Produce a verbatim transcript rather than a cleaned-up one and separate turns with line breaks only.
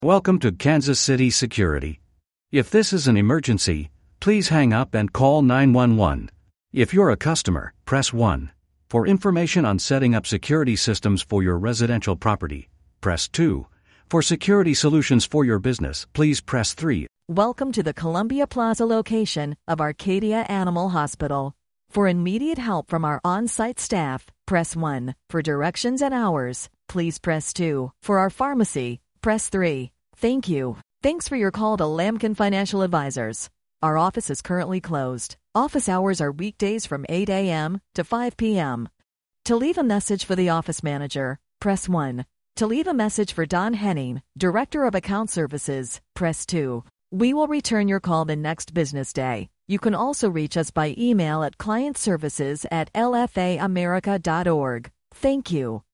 Welcome to Kansas City Security. If this is an emergency, please hang up and call nine one one. If you're a customer, press one. For information on setting up security systems for your residential property, press two. For security solutions for your business, please press three.
Welcome to the Columbia Plaza location of Arcadia Animal Hospital. For immediate help from our on-site staff, press one. For directions and hours, please press two. For our pharmacy, press three. Thank you. Thanks for your call to Lamkin Financial Advisors. Our office is currently closed. Office hours are weekdays from eight a.m. to five p.m. To leave a message for the office manager, press one. To leave a message for Don Henning, Director of Account Services, press two. We will return your call the next business day. You can also reach us by email at client services at l f a america dot org. Thank you.